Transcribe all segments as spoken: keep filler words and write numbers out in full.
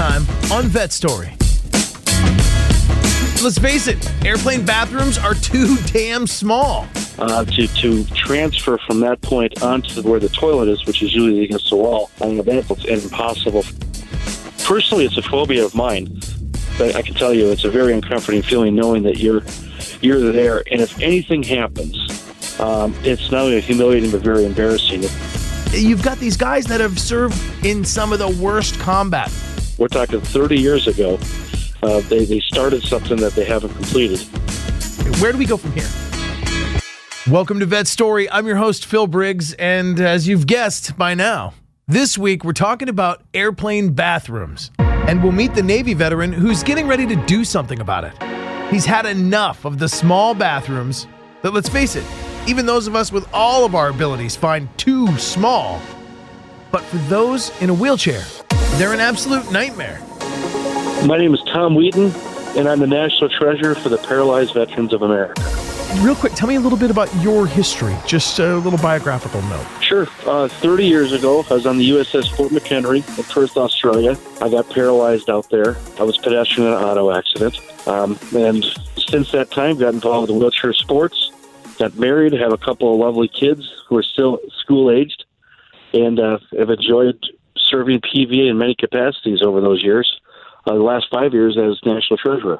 time on Vet Story. Let's face it, airplane bathrooms are too damn small. Uh, to, to transfer from that point onto where the toilet is, which is usually against the wall, on the back, it's impossible. Personally, it's a phobia of mine. But I can tell you, it's a very uncomforting feeling knowing that you're you're there, and if anything happens, um, it's not only humiliating but very embarrassing. You've got these guys that have served in some of the worst combat. We're talking thirty years ago. Uh, they, they started something that they haven't completed. Where do we go from here? Welcome to Vet Story. I'm your host, Phil Briggs, and as you've guessed by now, this week we're talking about airplane bathrooms. And we'll meet the Navy veteran who's getting ready to do something about it. He's had enough of the small bathrooms that, let's face it, even those of us with all of our abilities find too small. But for those in a wheelchair, they're an absolute nightmare. My name is Tom Wheaton, and I'm the National Treasurer for the Paralyzed Veterans of America. Real quick, tell me a little bit about your history, just a little biographical note. Sure. Uh, thirty years ago, I was on the U S S Fort McHenry in Perth, Australia. I got paralyzed out there. I was pedestrian in an auto accident. Um, and since that time, got involved in wheelchair sports, got married, have a couple of lovely kids who are still school-aged, and uh, have enjoyed serving P V A in many capacities over those years. Uh, the last five years as National Treasurer.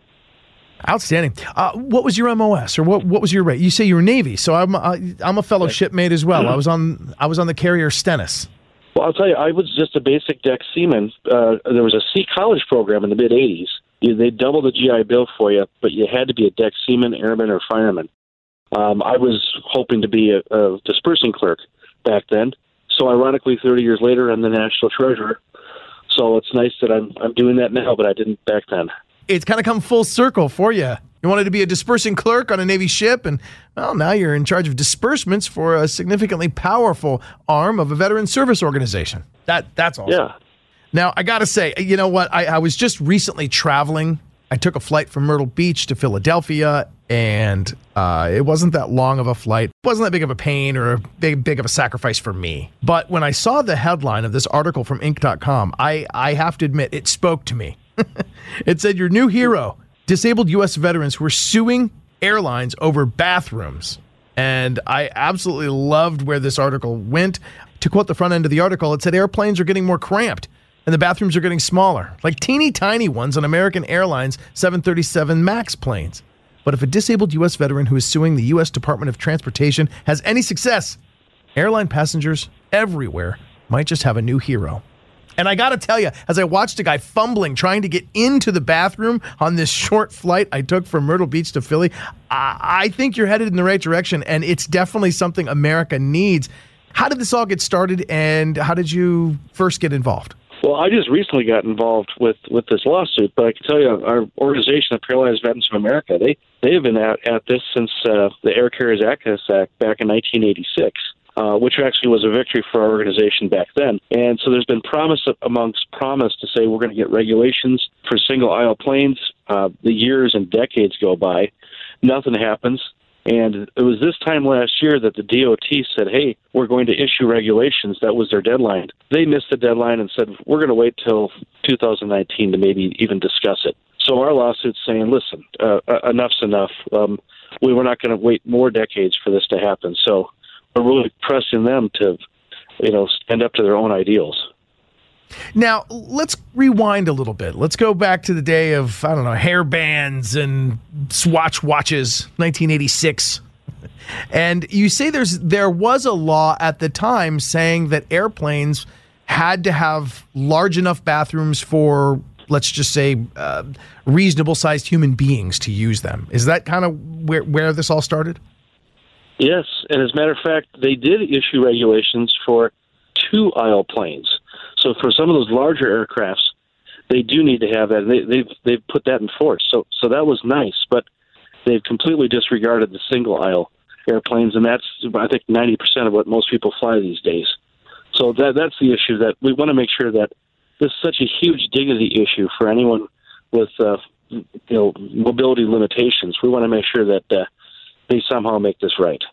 Outstanding. Uh, what was your M O S, or what? What was your rate? You say you were Navy, so I'm uh, I'm a fellow shipmate as well. I was on I was on the carrier Stennis. Well, I'll tell you, I was just a basic deck seaman. Uh, there was a Sea College program in the mid eighties. They doubled the G I Bill for you, but you had to be a deck seaman, airman, or fireman. Um, I was hoping to be a, a dispersing clerk back then. So ironically, thirty years later, I'm the National Treasurer. So it's nice that I'm I'm doing that now, but I didn't back then. It's kind of come full circle for you. You wanted to be a dispersing clerk on a Navy ship, and well, now you're in charge of disbursements for a significantly powerful arm of a veteran service organization. That That's awesome. Yeah. Now, I got to say, you know what? I, I was just recently traveling. I took a flight from Myrtle Beach to Philadelphia, and uh, it wasn't that long of a flight. It wasn't that big of a pain or a big, big of a sacrifice for me. But when I saw the headline of this article from Inc dot com, I, I have to admit, it spoke to me. It said, your new hero, disabled U S veterans who are suing airlines over bathrooms. And I absolutely loved where this article went. To quote the front end of the article, it said airplanes are getting more cramped and the bathrooms are getting smaller, like teeny tiny ones on American Airlines seven thirty-seven MAX planes. But if a disabled U S veteran who is suing the U S Department of Transportation has any success, airline passengers everywhere might just have a new hero. And I got to tell you, as I watched a guy fumbling, trying to get into the bathroom on this short flight I took from Myrtle Beach to Philly, I, I think you're headed in the right direction, and it's definitely something America needs. How did this all get started, and how did you first get involved? Well, I just recently got involved with, with this lawsuit, but I can tell you, our organization, the Paralyzed Veterans of America, they, they have been at, at this since uh, the Air Carriers Access Act back in nineteen eighty-six. Uh, which actually was a victory for our organization back then. And so there's been promise amongst promise to say we're going to get regulations for single-aisle planes. Uh, the years and decades go by. Nothing happens. And it was this time last year that the D O T said, hey, we're going to issue regulations. That was their deadline. They missed the deadline and said, we're going to wait till two thousand nineteen to maybe even discuss it. So our lawsuit's saying, listen, uh, enough's enough. Um, we were not going to wait more decades for this to happen. So we're really pressing them to, you know, stand up to their own ideals. Now, let's rewind a little bit. Let's go back to the day of, I don't know, hair bands and Swatch watches, nineteen eighty-six. And you say there's there was a law at the time saying that airplanes had to have large enough bathrooms for, let's just say, uh, reasonable-sized human beings to use them. Is that kind of where, where this all started? Yes, and as a matter of fact, they did issue regulations for two-aisle planes. So for some of those larger aircrafts, they do need to have that. They, they've they've put that in force. So so that was nice, but they've completely disregarded the single-aisle airplanes, and that's I think ninety percent of what most people fly these days. So that that's the issue that we want to make sure that this is such a huge dignity issue for anyone with uh, you know mobility limitations. We want to make sure that. Uh, they somehow make this right.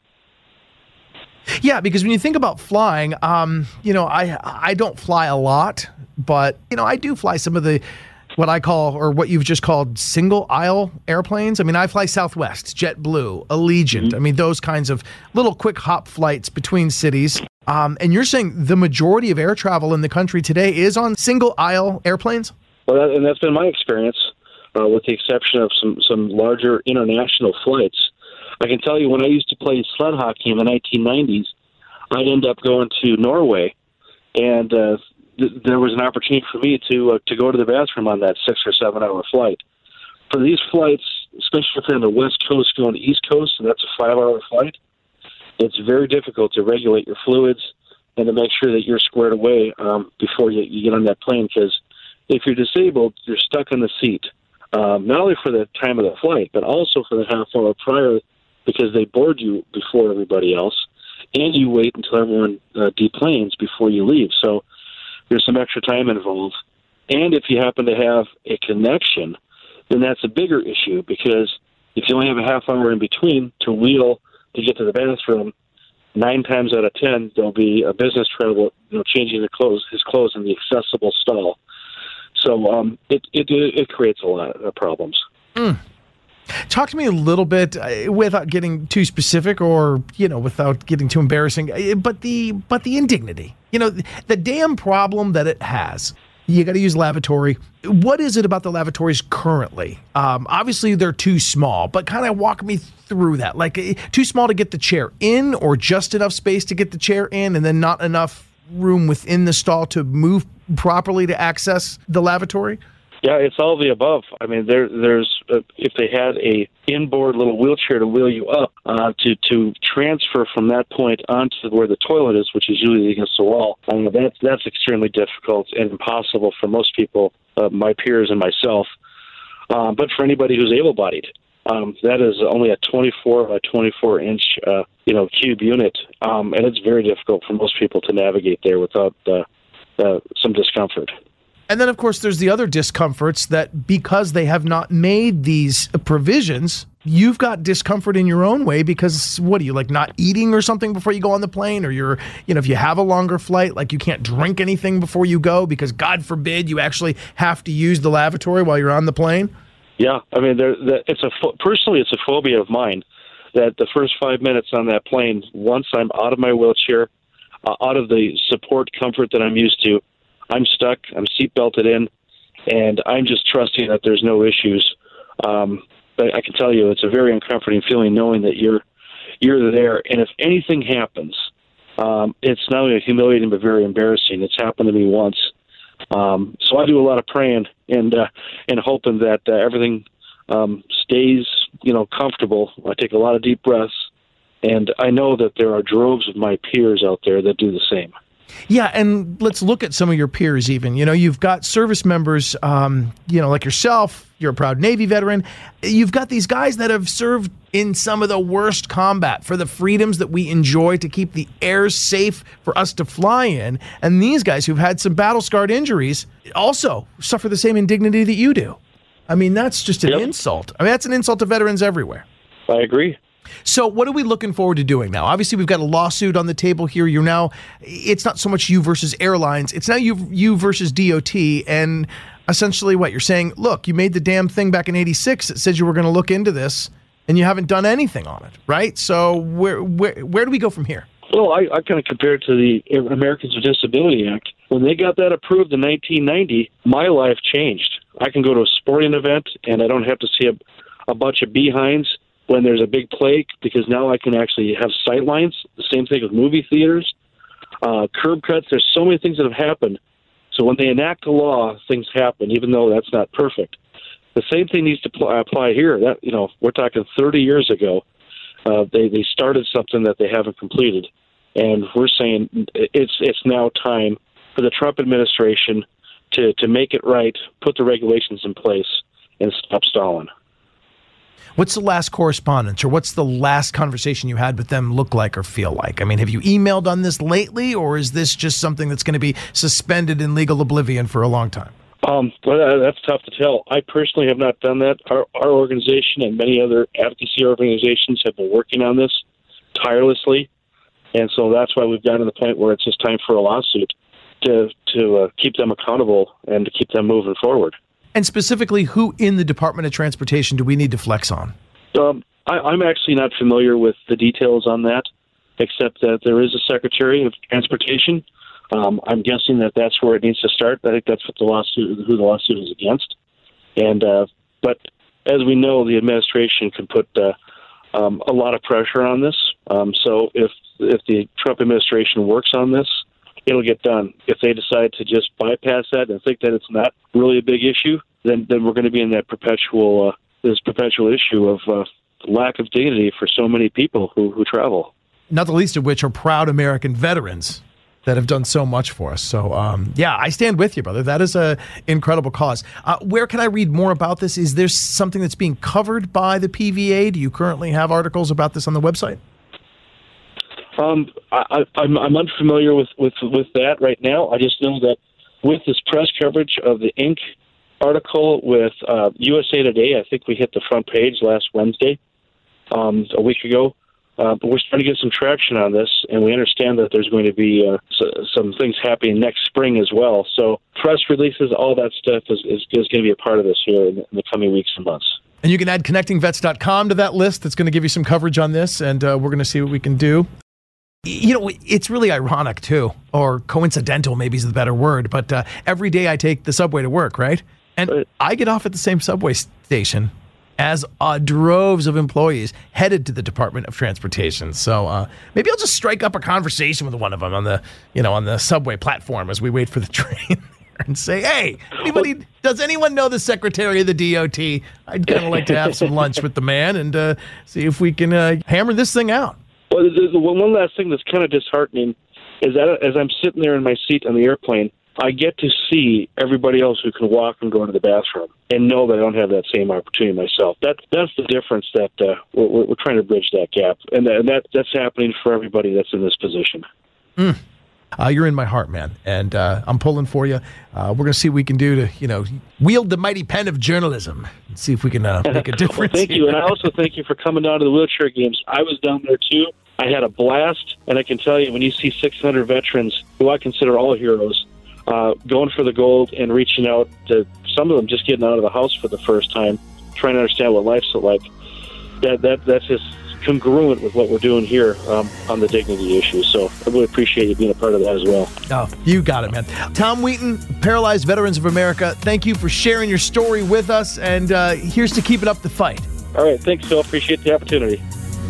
Yeah, because when you think about flying, um, you know, I I don't fly a lot, but, you know, I do fly some of the what I call, or what you've just called, single aisle airplanes. I mean, I fly Southwest, JetBlue, Allegiant. Mm-hmm. I mean, those kinds of little quick hop flights between cities. Um, and you're saying the majority of air travel in the country today is on single aisle airplanes? Well, that, and that's been my experience, uh, with the exception of some, some larger international flights. I can tell you when I used to play sled hockey in the nineteen nineties, I'd end up going to Norway, and uh, there was an opportunity for me to uh, to go to the bathroom on that six or seven hour flight. For these flights, especially if they're on the West Coast going to East Coast, and that's a five hour flight, it's very difficult to regulate your fluids and to make sure that you're squared away um, before you, you get on that plane. Because if you're disabled, you're stuck in the seat, um, not only for the time of the flight, but also for the half hour prior, because they board you before everybody else, and you wait until everyone uh, deplanes before you leave. So there's some extra time involved. And if you happen to have a connection, then that's a bigger issue, because if you only have a half hour in between to wheel to get to the bathroom, nine times out of ten, there'll be a business traveler, you know, changing the clothes, his clothes in the accessible stall. So um, it, it it creates a lot of problems. Mm. Talk to me a little bit, uh, without getting too specific, or, you know, without getting too embarrassing, uh, but the but the indignity, you know, the, the damn problem that it has. You got to use lavatory. What is it about the lavatories currently? Um, obviously, they're too small, but kind of walk me through that. Like, uh, too small to get the chair in, or just enough space to get the chair in, and then not enough room within the stall to move properly to access the lavatory? Yeah, it's all the above. I mean, there, there's uh, if they had a inboard little wheelchair to wheel you up, uh, to to transfer from that point onto where the toilet is, which is usually against the wall, I mean, that's that's extremely difficult and impossible for most people, uh, my peers and myself. Um, but for anybody who's able-bodied, um, that is only a twenty-four by twenty-four inch, uh, you know, cube unit, um, and it's very difficult for most people to navigate there without uh, uh, some discomfort. And then, of course, there's the other discomforts that, because they have not made these provisions, you've got discomfort in your own way, because what are you, like, not eating or something before you go on the plane? Or you're, you know, if you have a longer phlite, like, you can't drink anything before you go because, God forbid, you actually have to use the lavatory while you're on the plane? Yeah, I mean, there, there, it's a personally, it's a phobia of mine that the first five minutes on that plane, once I'm out of my wheelchair, uh, out of the support comfort that I'm used to, I'm stuck, I'm seat belted in, and I'm just trusting that there's no issues. Um, but I can tell you it's a very uncomforting feeling knowing that you're you're there, and if anything happens, um, it's not only humiliating but very embarrassing. It's happened to me once. Um, so I do a lot of praying and uh, and hoping that uh, everything um, stays, you know, comfortable. I take a lot of deep breaths, and I know that there are droves of my peers out there that do the same. Yeah, and let's look at some of your peers even. You know, you've got service members, um, you know, like yourself. You're a proud Navy veteran. You've got these guys that have served in some of the worst combat for the freedoms that we enjoy to keep the air safe for us to fly in. And these guys who've had some battle-scarred injuries also suffer the same indignity that you do. I mean, that's just an yep. insult. I mean, that's an insult to veterans everywhere. I agree. So what are we looking forward to doing now? Obviously, we've got a lawsuit on the table here. You're now, it's not so much you versus airlines. It's now you, you versus D O T. And essentially what you're saying, look, you made the damn thing back in eighty-six that said you were going to look into this, and you haven't done anything on it, right? So where where, where do we go from here? Well, I, I kind of compare it to the Americans with Disability Act. When they got that approved in nineteen ninety, my life changed. I can go to a sporting event, and I don't have to see a, a bunch of behinds when there's a big play, because now I can actually have sight lines. The same thing with movie theaters, uh, curb cuts. There's so many things that have happened. So when they enact a law, things happen, even though that's not perfect. The same thing needs to pl- apply here. That, you know, we're talking thirty years ago. Uh, they they started something that they haven't completed, and we're saying it's it's now time for the Trump administration to to make it right, put the regulations in place, and stop stalling. What's the last correspondence, or what's the last conversation you had with them look like or feel like? I mean, have you emailed on this lately, or is this just something that's going to be suspended in legal oblivion for a long time? Um, well, that's tough to tell. I personally have not done that. Our, our organization and many other advocacy organizations have been working on this tirelessly, and so that's why we've gotten to the point where it's just time for a lawsuit. to to uh, keep them accountable and to keep them moving forward. And specifically, who in the Department of Transportation do we need to flex on? Um, I, I'm actually not familiar with the details on that, except that there is a Secretary of Transportation. Um, I'm guessing that that's where it needs to start. I think that's what the lawsuit, who the lawsuit is against. And uh, but as we know, the administration can put uh, um, a lot of pressure on this. Um, so if if the Trump administration works on this, it'll get done. If they decide to just bypass that and think that it's not really a big issue, then then we're going to be in that perpetual uh, this perpetual issue of uh, lack of dignity for so many people who, who travel. Not the least of which are proud American veterans that have done so much for us. So, um, yeah, I stand with you, brother. That is a incredible cause. Uh, where can I read more about this? Is there something that's being covered by the P V A? Do you currently have articles about this on the website? Um, I, I'm, I'm unfamiliar with, with, with that right now. I just know that with this press coverage of the Inc article with uh, U S A Today, I think we hit the front page last Wednesday, um, a week ago. Uh, but we're starting to get some traction on this, and we understand that there's going to be uh, so, some things happening next spring as well. So press releases, all that stuff is, is, is going to be a part of this here in the, in the coming weeks and months. And you can add connecting vets dot com to that list. That's going to give you some coverage on this, and uh, we're going to see what we can do. You know, it's really ironic, too, or coincidental maybe is the better word, but uh, every day I take the subway to work, right? And right. I get off at the same subway station as uh, droves of employees headed to the Department of Transportation. So uh, maybe I'll just strike up a conversation with one of them on the, you know, on the subway platform as we wait for the train there and say, hey, anybody, does anyone know the Secretary of the D O T? I'd kind of like to have some lunch with the man and uh, see if we can uh, hammer this thing out. Well, the, the one last thing that's kind of disheartening is that as I'm sitting there in my seat on the airplane, I get to see everybody else who can walk and go into the bathroom and know that I don't have that same opportunity myself. That That's the difference that uh, we're, we're trying to bridge that gap. And, that, and that that's happening for everybody that's in this position. Mm. Uh, you're in my heart, man. And uh, I'm pulling for you. Uh, we're going to see what we can do to, you know, wield the mighty pen of journalism and see if we can uh, make a difference. Well, thank you. And I also thank you for coming down to the wheelchair games. I was down there, too. I had a blast. And I can tell you, when you see six hundred veterans, who I consider all heroes, Uh, going for the gold and reaching out to some of them just getting out of the house for the first time, trying to understand what life's like. That that that's just congruent with what we're doing here um, on the dignity issue. So I really appreciate you being a part of that as well. Oh, you got it, man. Tom Wheaton, Paralyzed Veterans of America, thank you for sharing your story with us, and uh, here's to keeping up the fight. All right, thanks, Phil. Appreciate the opportunity.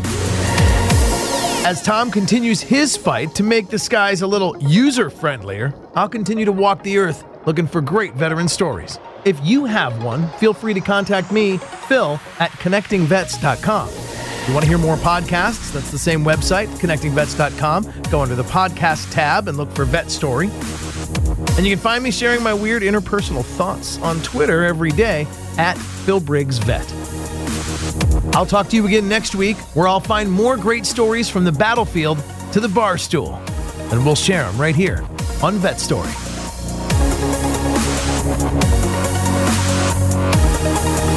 As Tom continues his fight to make the skies a little user-friendlier, I'll continue to walk the earth looking for great veteran stories. If you have one, feel free to contact me, Phil, at connecting vets dot com. If you want to hear more podcasts, that's the same website, connecting vets dot com. Go under the podcast tab and look for Vet Story. And you can find me sharing my weird interpersonal thoughts on Twitter every day at Phil Briggs Vet. I'll talk to you again next week, where I'll find more great stories from the battlefield to the bar stool, and we'll share them right here on Vet Story.